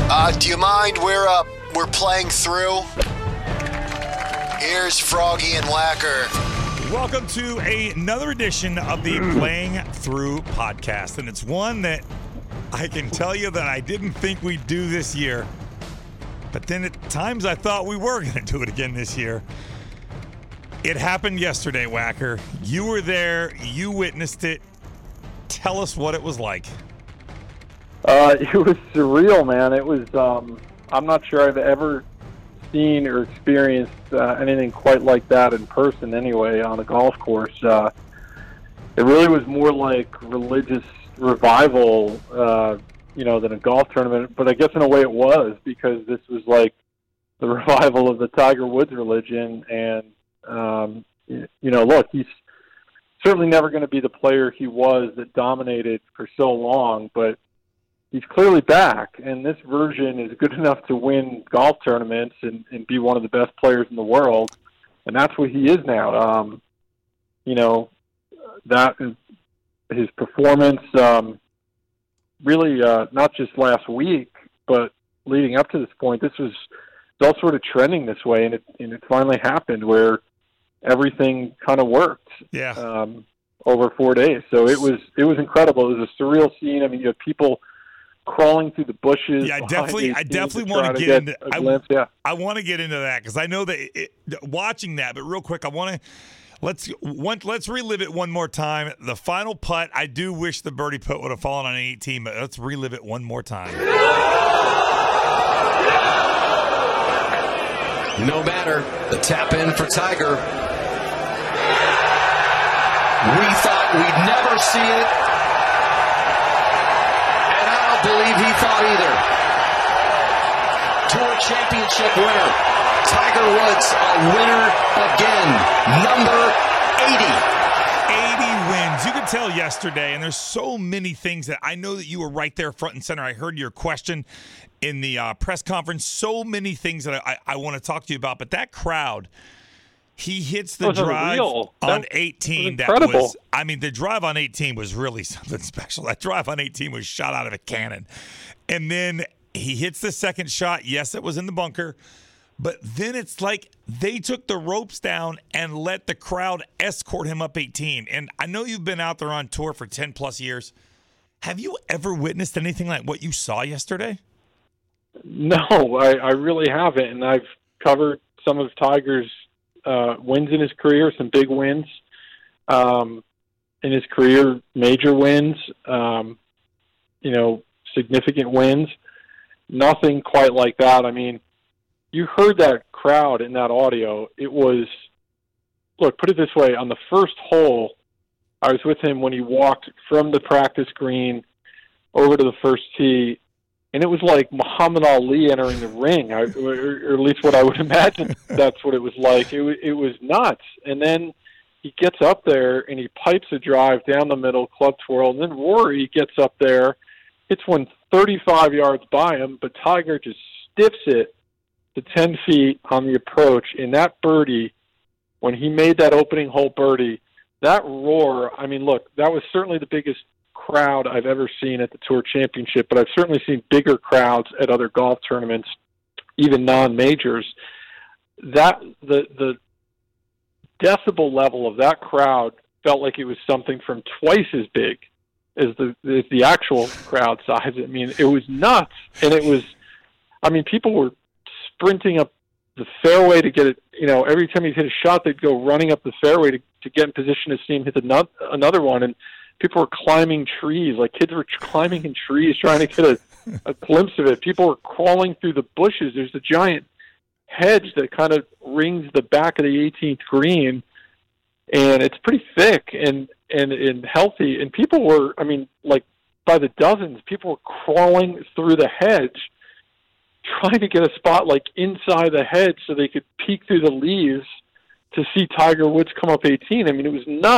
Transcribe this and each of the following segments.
Do you mind? We're playing through. Here's Froggy and Whacker. Welcome to another edition of the Playing Through podcast, and it's one that I can tell you that I didn't think we'd do this year, but then at times I thought we were going to do it again this year. It happened yesterday, Whacker. You were there. You witnessed it. Tell us what it was like. It was surreal, man. It was, I'm not sure I've ever seen or experienced anything quite like that in person anyway on a golf course. It really was more like religious revival, than a golf tournament. But I guess in a way it was, because this was like the revival of the Tiger Woods religion. And, look, he's certainly never going to be the player he was that dominated for so long, but he's clearly back, and this version is good enough to win golf tournaments and be one of the best players in the world, and that's what he is now. That is his performance, really not just last week, but leading up to this point. It's all sort of trending this way, and it finally happened where everything kind of worked. Yeah. Over 4 days. So it was incredible. It was a surreal scene. I mean, you have people crawling through the bushes. Yeah, I definitely want to get into. I want to get into that because I know that watching that. But real quick, I want to let's relive it one more time. The final putt. I do wish the birdie putt would have fallen on 18, but let's relive it one more time. No matter. The tap in for Tiger. We thought we'd never see it. Believe he thought either. Tour championship winner. Tiger Woods, a winner again. Number 80. 80 wins. You could tell yesterday, and there's so many things that I know that you were right there front and center. I heard your question in the press conference. So many things that I want to talk to you about. But that crowd, he hits the drive on 18. The drive on 18 was really something special. That drive on 18 was shot out of a cannon. And then he hits the second shot. Yes, it was in the bunker. But then it's like they took the ropes down and let the crowd escort him up 18. And I know you've been out there on tour for 10-plus years. Have you ever witnessed anything like what you saw yesterday? No, I really haven't. And I've covered some of Tiger's wins in his career, some big wins in his career, major wins, significant wins. Nothing quite like that. I mean, you heard that crowd in that audio. It was, look, put it this way, on the first hole, I was with him when he walked from the practice green over to the first tee, and it was like Muhammad Ali entering the ring, or at least what I would imagine that's what it was like. It was nuts. And then he gets up there, and he pipes a drive down the middle, club twirl, and then Rory gets up there, hits one 35 yards by him, but Tiger just stiffs it to 10 feet on the approach. And that birdie, when he made that opening hole birdie, that roar, I mean, look, that was certainly the biggest crowd I've ever seen at the Tour Championship, but I've certainly seen bigger crowds at other golf tournaments, even non-majors. That the decibel level of that crowd felt like it was something from twice as big as the actual crowd size. I mean, it was nuts, and it was, I mean, people were sprinting up the fairway to get it. Every time he hit a shot, they'd go running up the fairway to get in position to see him hit another one, and people were climbing trees, like kids were climbing in trees trying to get a glimpse of it. People were crawling through the bushes. There's a giant hedge that kind of rings the back of the 18th green, and it's pretty thick and healthy. And people were, I mean, like by the dozens, people were crawling through the hedge trying to get a spot like inside the hedge so they could peek through the leaves to see Tiger Woods come up 18. I mean, it was nuts.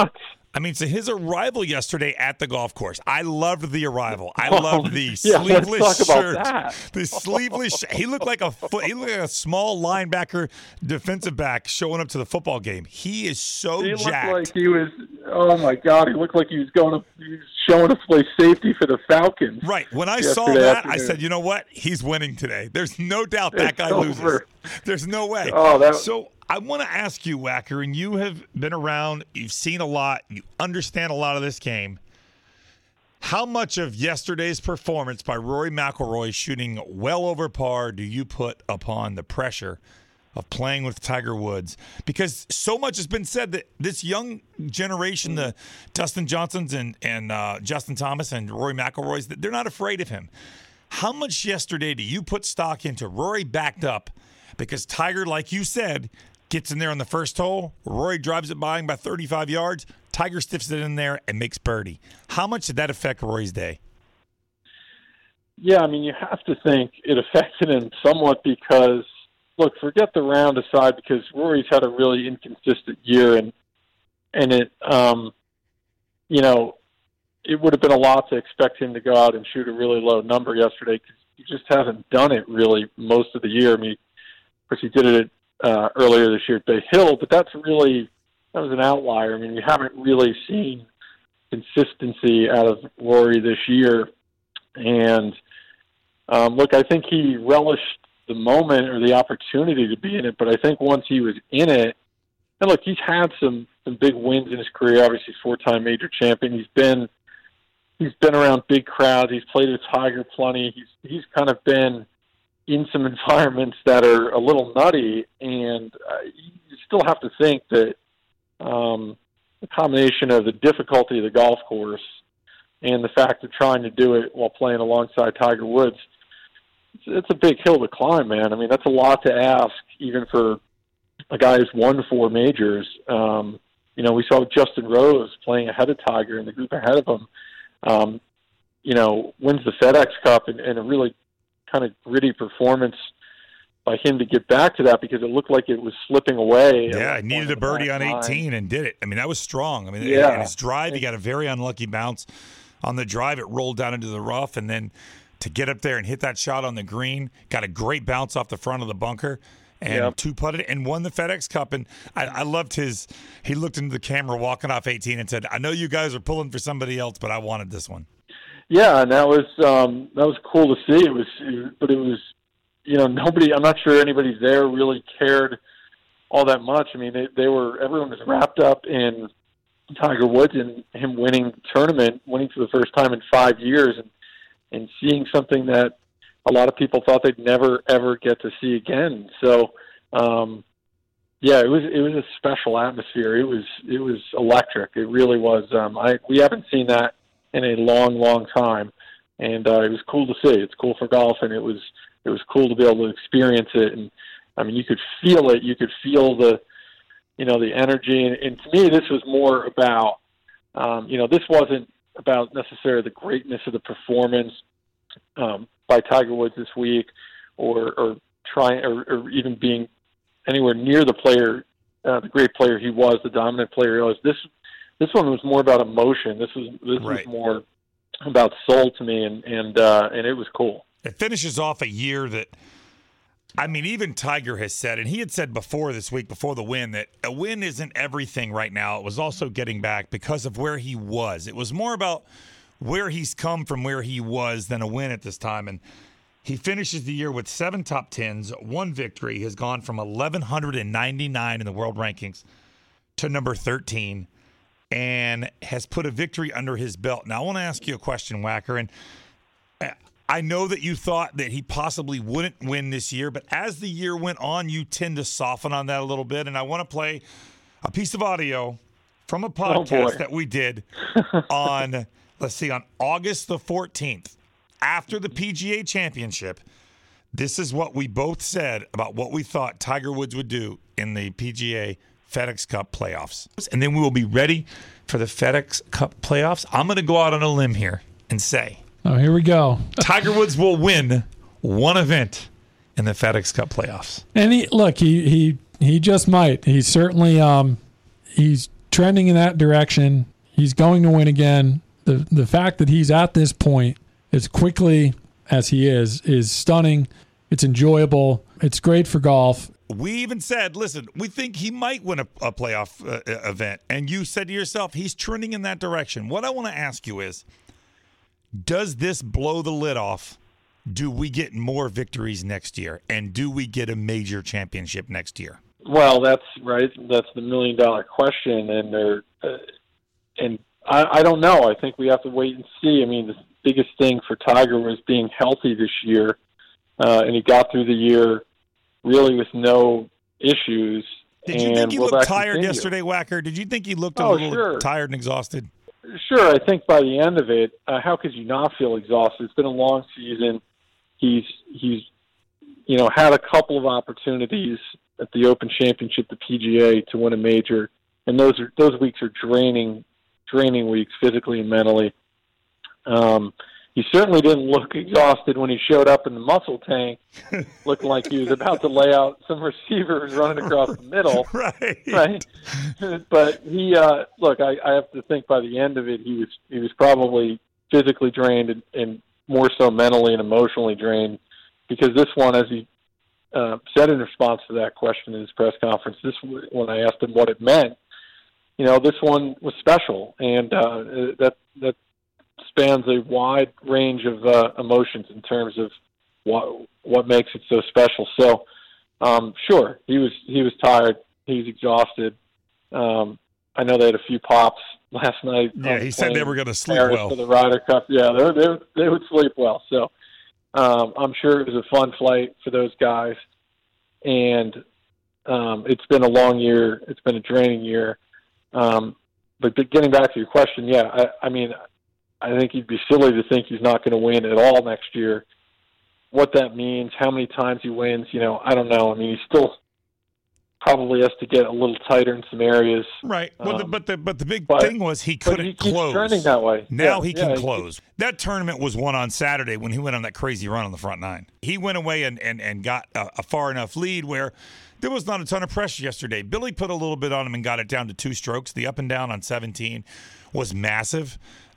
I mean, so his arrival yesterday at the golf course, I loved the arrival. I loved the yeah, sleeveless let's talk shirt. about that. The sleeveless he looked like a small linebacker, defensive back showing up to the football game. He is so He jacked. looked like he was, oh my God, he looked like he was showing up to play safety for the Falcons. Right. When I saw yesterday that, afternoon. I said, you know what? He's winning today. There's no doubt that It's guy over. loses. There's no way. So I want to ask you, Wacker, and you have been around, you've seen a lot, you understand a lot of this game. How much of yesterday's performance by Rory McIlroy shooting well over par do you put upon the pressure of playing with Tiger Woods? Because so much has been said that this young generation, the Dustin Johnsons and Justin Thomas and Rory McIlroys, that they're not afraid of him. How much yesterday do you put stock into Rory backed up? Because Tiger, like you said, gets in there on the first hole. Rory drives it by him by 35 yards. Tiger stiffs it in there and makes birdie. How much did that affect Rory's day? Yeah, I mean, you have to think it affected him somewhat because, look, forget the round aside, because Rory's had a really inconsistent year, and it, it would have been a lot to expect him to go out and shoot a really low number yesterday because he just hasn't done it really most of the year. I mean, of course, he did it earlier this year at Bay Hill, but that was an outlier. I mean, we haven't really seen consistency out of Rory this year. And look, I think he relished the moment or the opportunity to be in it, but I think once he was in it, and look, he's had some big wins in his career. Obviously, 4-time major champion. He's been around big crowds. He's played with Tiger plenty. He's kind of been in some environments that are a little nutty, and you still have to think that the combination of the difficulty of the golf course and the fact of trying to do it while playing alongside Tiger Woods, it's a big hill to climb, man. I mean, that's a lot to ask, even for a guy who's won 4 majors. We saw Justin Rose playing ahead of Tiger in the group ahead of him, wins the FedEx Cup and a really kind of gritty performance by him to get back to that because it looked like it was slipping away. Yeah, he needed a birdie on 18 and did it. I mean, that was strong. I mean, yeah. And his drive, he got a very unlucky bounce. On the drive, it rolled down into the rough, and then to get up there and hit that shot on the green, got a great bounce off the front of the bunker, and two-putted and won the FedEx Cup. And I loved he looked into the camera walking off 18 and said, I know you guys are pulling for somebody else, but I wanted this one. Yeah, and that was cool to see. It was nobody. I'm not sure anybody there really cared all that much. I mean, everyone was wrapped up in Tiger Woods and him winning tournament, winning for the first time in 5 years, and seeing something that a lot of people thought they'd never ever get to see again. So, it was a special atmosphere. It was electric. It really was. We haven't seen that in a long, long time, and it was cool to see. It's cool for golf, and it was cool to be able to experience it. And I mean, you could feel it. You could feel the energy. And to me, this was more about, this wasn't about necessarily the greatness of the performance by Tiger Woods this week, or trying, or even being anywhere near the player, the great player he was, the dominant player he was. This one was more about emotion. This was more about soul to me, and it was cool. It finishes off a year that, I mean, even Tiger has said, and he had said before this week, before the win, that a win isn't everything right now. It was also getting back because of where he was. It was more about where he's come from where he was than a win at this time. And he finishes the year with 7 top 10s, 1 victory. He has gone from 1,199 in the world rankings to number 13 and has put a victory under his belt. Now, I want to ask you a question, Wacker, and I know that you thought that he possibly wouldn't win this year, but as the year went on, you tend to soften on that a little bit. And I want to play a piece of audio from a podcast that we did on, on August the 14th, after the PGA Championship. This is what we both said about what we thought Tiger Woods would do in the PGA FedEx Cup playoffs. And then we will be ready for the FedEx Cup playoffs. I'm going to go out on a limb here and say, oh, here we go. Tiger Woods will win one event in the FedEx Cup playoffs. And he just might. He's certainly he's trending in that direction. He's going to win again. The fact that he's at this point as quickly as he is stunning. It's enjoyable. It's great for golf. We even said, listen, we think he might win a playoff event. And you said to yourself, he's trending in that direction. What I want to ask you is, does this blow the lid off? Do we get more victories next year? And do we get a major championship next year? Well, that's right. That's the million-dollar question. And I don't know. I think we have to wait and see. I mean, the biggest thing for Tiger was being healthy this year. And he got through the year really with no issues. Did you think he looked tired yesterday, Wacker? Did you think he looked a little tired and exhausted? Sure. I think by the end of it, how could you not feel exhausted? It's been a long season. He's had a couple of opportunities at the Open Championship, the PGA, to win a major, and those weeks are draining weeks physically and mentally. He certainly didn't look exhausted when he showed up in the muscle tank, looking like he was about to lay out some receivers running across the middle. Right. But he, look, I have to think by the end of it, he was probably physically drained and more so mentally and emotionally drained, because this one, as he said in response to that question in his press conference, when I asked him what it meant, this one was special, and that spans a wide range of emotions in terms of what makes it so special. So, sure, he was tired. He was exhausted. I know they had a few pops last night. Yeah, he said they were going to sleep well for the Ryder Cup. Yeah, they would sleep well. So, I'm sure it was a fun flight for those guys. And it's been a long year. It's been a draining year. But getting back to your question, yeah, I think you'd be silly to think he's not going to win at all next year. What that means, how many times he wins, I don't know. I mean, he still probably has to get a little tighter in some areas. Right. Well, but the big thing was he couldn't close. Trending that way. Now he can close. That tournament was won on Saturday when he went on that crazy run on the front nine. He went away and got a far enough lead where there was not a ton of pressure yesterday. Billy put a little bit on him and got it down to 2 strokes. The up and down on 17 was massive.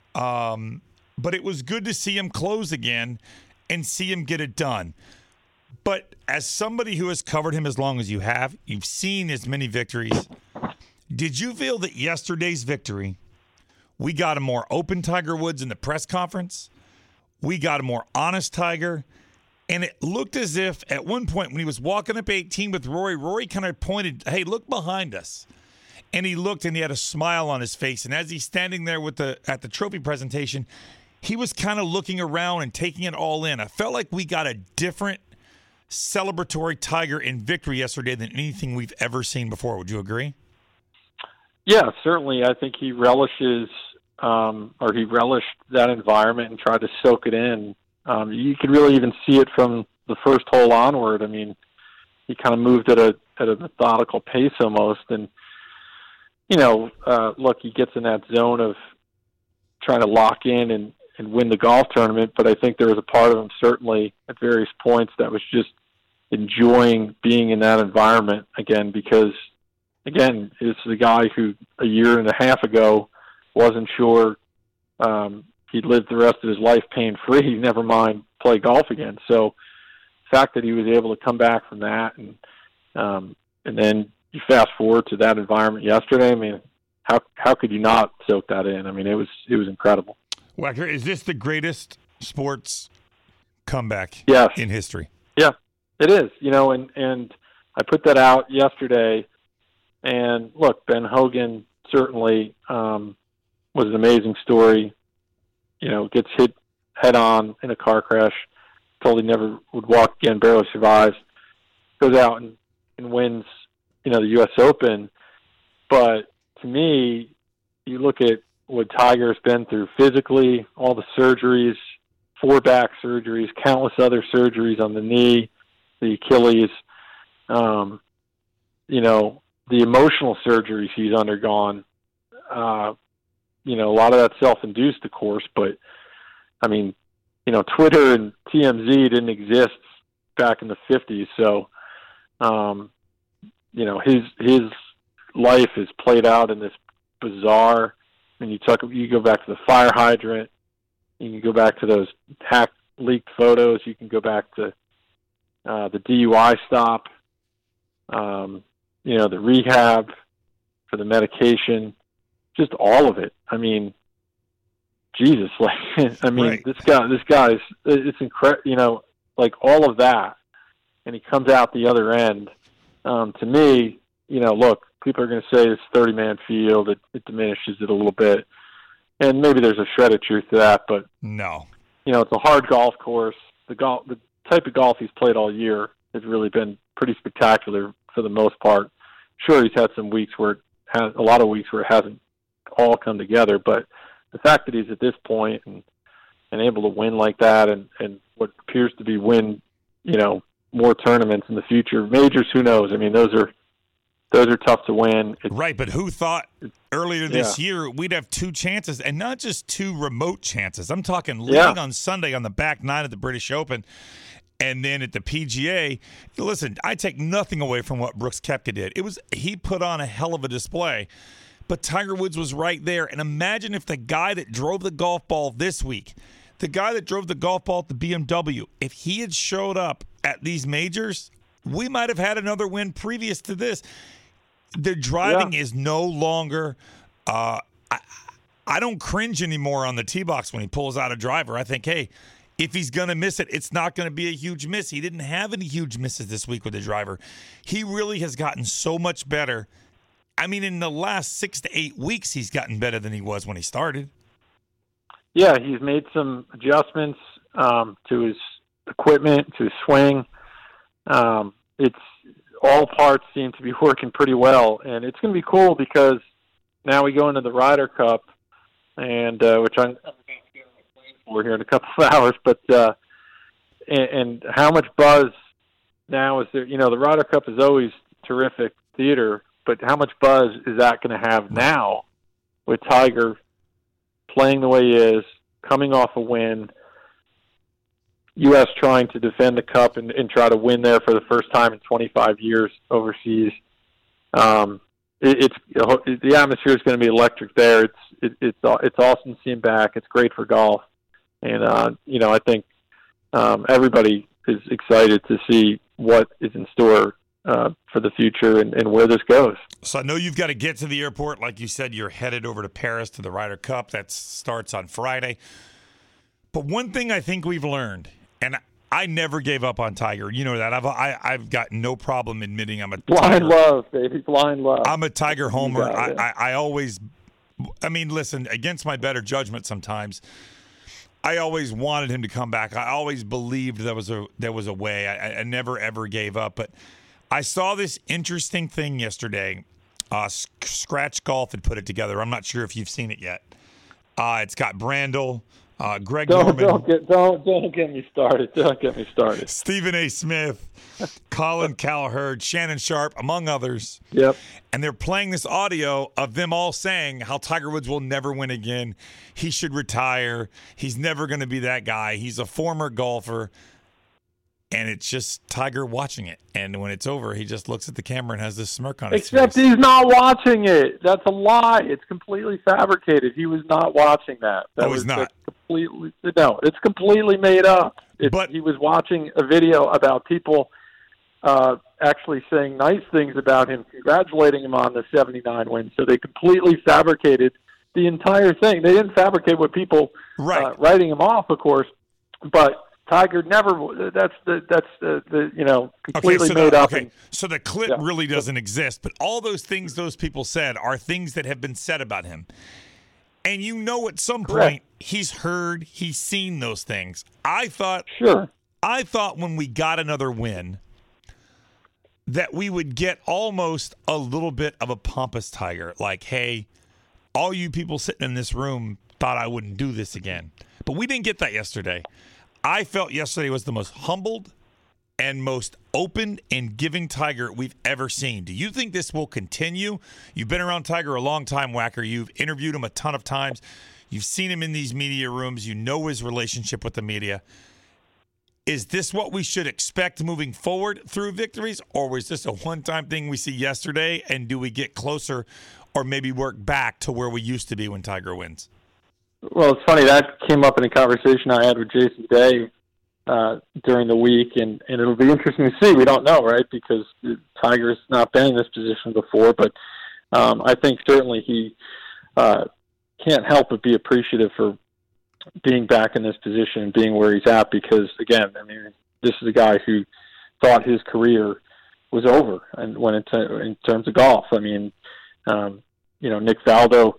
But it was good to see him close again and see him get it done. But as somebody who has covered him as long as you have, you've seen as many victories. Did you feel that yesterday's victory, we got a more open Tiger Woods in the press conference? We got a more honest Tiger. And it looked as if at one point when he was walking up 18 with Rory kind of pointed, hey, look behind us. And he looked and he had a smile on his face. And as he's standing there at the trophy presentation, he was kind of looking around and taking it all in. I felt like we got a different celebratory Tiger in victory yesterday than anything we've ever seen before. Would you agree? Yeah, certainly. I think he relishes he relished that environment and tried to soak it in. You could really even see it from the first hole onward. I mean, he kind of moved at a methodical pace almost, and look, he gets in that zone of trying to lock in and win the golf tournament, but I think there was a part of him certainly at various points that was just enjoying being in that environment again, because, again, this is a guy who a year and a half ago wasn't sure he'd live the rest of his life pain-free, never mind play golf again. So the fact that he was able to come back from that and then you fast forward to that environment yesterday, I mean, how could you not soak that in? I mean, it was incredible. Wacker, is this the greatest sports comeback in history? Yeah, it is. And I put that out yesterday. And look, Ben Hogan certainly was an amazing story. Gets hit head on in a car crash, told he never would walk again, barely survives, goes out and wins, the U.S. Open. But to me, you look at what Tiger's been through physically, all the surgeries, 4 back surgeries, countless other surgeries on the knee, the Achilles, the emotional surgeries he's undergone. A lot of that self-induced, of course, but I mean, Twitter and TMZ didn't exist back in the 50s. So, his life is played out in this bizarre And you go back to the fire hydrant. You can go back to those leaked photos. You can go back to the DUI stop. The rehab for the medication, just all of it. I mean, Jesus, Right. this guy's, it's incredible, like all of that. And he comes out the other end. To me, look, people are going to say it's 30-man field. It diminishes it a little bit. And maybe there's a shred of truth to that, but No. it's a hard golf course. The type of golf he's played all year has really been pretty spectacular for the most part. Sure, he's had some weeks where a lot of weeks where it hasn't all come together, but the fact that he's at this point and able to win like that, and what appears to be win, more tournaments in the future, majors, who knows? I mean, those are tough to win. Right, but who thought earlier this year we'd have two chances, and not just two remote chances. I'm talking leading on Sunday on the back nine at the British Open, and then at the PGA. Listen, I take nothing away from what Brooks Koepka did. He put on a hell of a display, but Tiger Woods was right there. And imagine if the guy that drove the golf ball this week, the guy that drove the golf ball at the BMW, if he had showed up at these majors, we might have had another win previous to this. The driving is no longer I don't cringe anymore on the tee box when he pulls out a driver. I think, hey, if he's going to miss it, it's not going to be a huge miss. He didn't have any huge misses this week with the driver. He really has gotten so much better. I mean, in the last 6 to 8 weeks, he's gotten better than he was when he started. Yeah, he's made some adjustments to his equipment, to his swing. It's all parts seem to be working pretty well, and it's going to be cool because now we go into the Ryder Cup, and which I'm for here in a couple of hours, but and how much buzz now is there? The Ryder Cup is always terrific theater, but how much buzz is that going to have now with Tiger playing the way he is, coming off a win, U.S. trying to defend the Cup and try to win there for the first time in 25 years overseas. The atmosphere is going to be electric there. It's awesome to see him back. It's great for golf, and I think everybody is excited to see what is in store for the future and where this goes. So I know you've got to get to the airport. Like you said, you're headed over to Paris to the Ryder Cup. That starts on Friday. But one thing I think we've learned, and I never gave up on Tiger. You know that. I've got no problem admitting I'm a blind love, baby, blind love. I'm a Tiger homer. I always, listen, against my better judgment sometimes, I always wanted him to come back. I always believed there was a way. I never, ever gave up. But I saw this interesting thing yesterday. Scratch Golf had put it together. I'm not sure if you've seen it yet. It's got Brandel, Greg Norman. Don't get me started. Don't get me started. Stephen A. Smith, Colin Cowherd, Shannon Sharp, among others. Yep. And they're playing this audio of them all saying how Tiger Woods will never win again. He should retire. He's never going to be that guy. He's a former golfer. And it's just Tiger watching it. And when it's over, he just looks at the camera and has this smirk on his face. Except he's not watching it. That's a lie. It's completely fabricated. He was not watching that. He's not. It's completely made up. But he was watching a video about people actually saying nice things about him, congratulating him on the 79 win. So they completely fabricated the entire thing. They didn't fabricate what people writing him off, of course, but Tiger never. That's completely made up. Okay, so the clip really doesn't exist, but all those things those people said are things that have been said about him. And at some point he's seen those things. I thought when we got another win that we would get almost a little bit of a pompous Tiger, like, hey, all you people sitting in this room thought I wouldn't do this again. But we didn't get that yesterday. I felt yesterday was the most humbled and most open and giving Tiger we've ever seen. Do you think this will continue? You've been around Tiger a long time, Wacker. You've interviewed him a ton of times. You've seen him in these media rooms. You know his relationship with the media. Is this what we should expect moving forward through victories, or was this a one-time thing we see yesterday, and do we get closer or maybe work back to where we used to be when Tiger wins? Well, it's funny. That came up in a conversation I had with Jason Day during the week, and it'll be interesting to see. We don't know, right, because Tiger's not been in this position before, but I think certainly he can't help but be appreciative for being back in this position and being where he's at, because, again, I mean, this is a guy who thought his career was over and when in terms of golf. I mean, Nick Faldo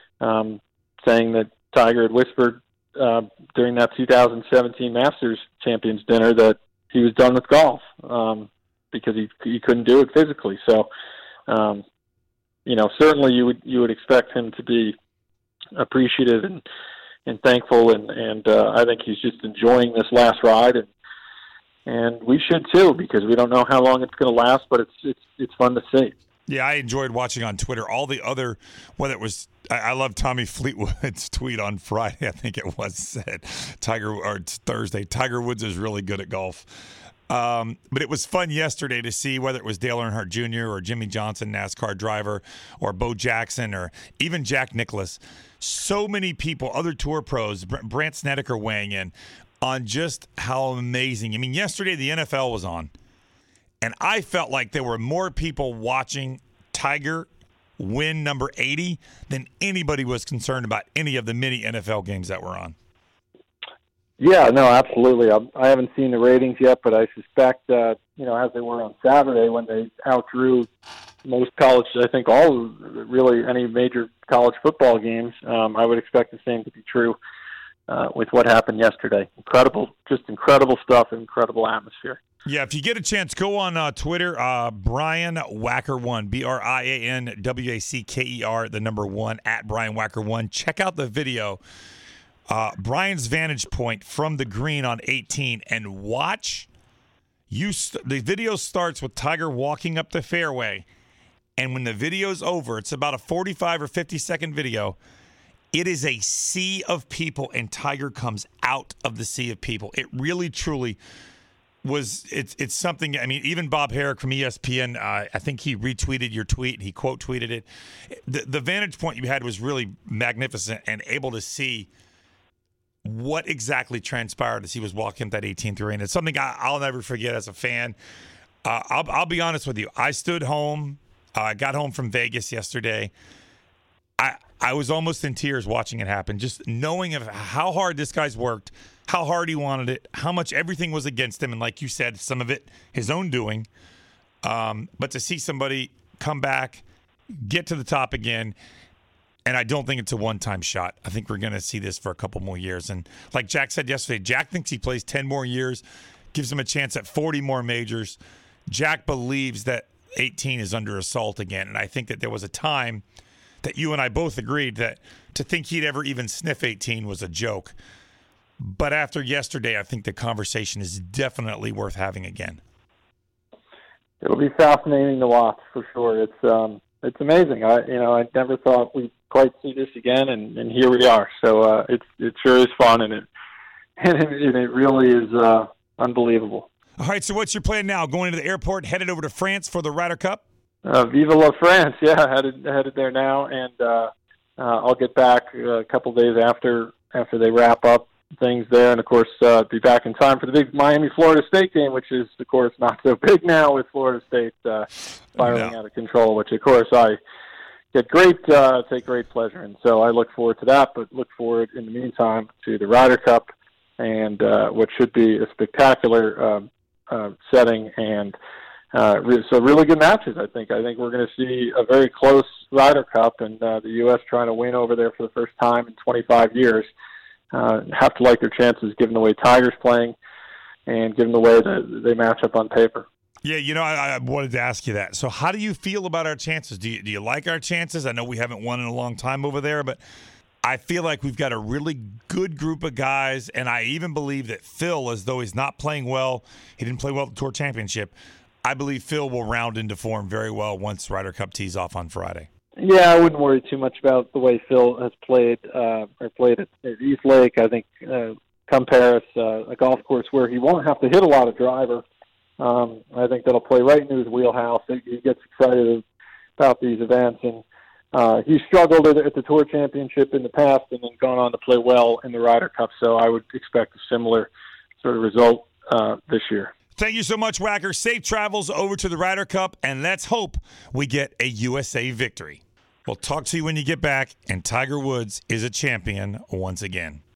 saying that Tiger had whispered during that 2017 Masters Champions dinner that he was done with golf because he couldn't do it physically. So, certainly you would expect him to be appreciative and thankful, and I think he's just enjoying this last ride, and we should too, because we don't know how long it's going to last, but it's fun to see. Yeah, I enjoyed watching on Twitter all the other, whether it was, I love Tommy Fleetwood's tweet on Friday, I think it was, said Thursday, Tiger Woods is really good at golf. But it was fun yesterday to see whether it was Dale Earnhardt Jr. or Jimmy Johnson, NASCAR driver, or Bo Jackson, or even Jack Nicklaus. So many people, other tour pros, Brandt Snedeker weighing in on just how amazing. I mean, yesterday the NFL was on, and I felt like there were more people watching Tiger win number 80 than anybody was concerned about any of the many NFL games that were on. Yeah, no, absolutely. I haven't seen the ratings yet, but I suspect, as they were on Saturday when they outdrew most college, I think really any major college football games, I would expect the same to be true with what happened yesterday. Incredible stuff, incredible atmosphere. Yeah, if you get a chance, go on Twitter, Brian Wacker1, BRIANWACKER, the number 1, at Brian Wacker1. Check out the video. Brian's vantage point from the green on 18, and watch. The video starts with Tiger walking up the fairway, and when the video's over, it's about a 45 or 50-second video. It is a sea of people, and Tiger comes out of the sea of people. It really, truly was. It's something. I mean, even Bob Herrick from ESPN, I think he retweeted your tweet, and he quote tweeted it. The vantage point you had was really magnificent, and able to see what exactly transpired as he was walking up that 18th green. It's something I'll never forget as a fan. I'll be honest with you. I stood home. I got home from Vegas yesterday. I was almost in tears watching it happen, just knowing of how hard this guy's worked, how hard he wanted it, how much everything was against him, and like you said, some of it his own doing. But to see somebody come back, get to the top again, and I don't think it's a one-time shot. I think we're going to see this for a couple more years. And like Jack said yesterday, Jack thinks he plays 10 more years, gives him a chance at 40 more majors. Jack believes that 18 is under assault again. And I think that there was a time that you and I both agreed that to think he'd ever even sniff 18 was a joke. But after yesterday, I think the conversation is definitely worth having again. It'll be fascinating to watch for sure. It's amazing. I never thought we'd quite see this again, and here we are. So it sure is fun, and it really is unbelievable. All right, so what's your plan now? Going to the airport, headed over to France for the Ryder Cup? Vive la France! Yeah, headed there now, and I'll get back a couple days after they wrap up things there, and of course be back in time for the big Miami-Florida State game, which is of course not so big now with Florida State spiraling out of control, which of course I take great pleasure in. So I look forward to that, but look forward in the meantime to the Ryder Cup and what should be a spectacular setting, and so really good matches. I think we're going to see a very close Ryder Cup, and the U.S. trying to win over there for the first time in 25 years. Have to like their chances given the way Tiger's playing and given the way that they match up on paper. Yeah, I wanted to ask you that. So how do you feel about our chances? Do you like our chances? I know we haven't won in a long time over there, but I feel like we've got a really good group of guys, and I even believe that Phil, as though he's not playing well, he didn't play well at the Tour Championship, I believe Phil will round into form very well once Ryder Cup tees off on Friday. Yeah, I wouldn't worry too much about the way Phil has played at East Lake. I think come Paris, a golf course where he won't have to hit a lot of driver. I think that'll play right into his wheelhouse. He gets excited about these events, and he struggled at the Tour Championship in the past and then gone on to play well in the Ryder Cup, so I would expect a similar sort of result this year. Thank you so much, Wacker. Safe travels over to the Ryder Cup, and let's hope we get a USA victory. We'll talk to you when you get back, and Tiger Woods is a champion once again.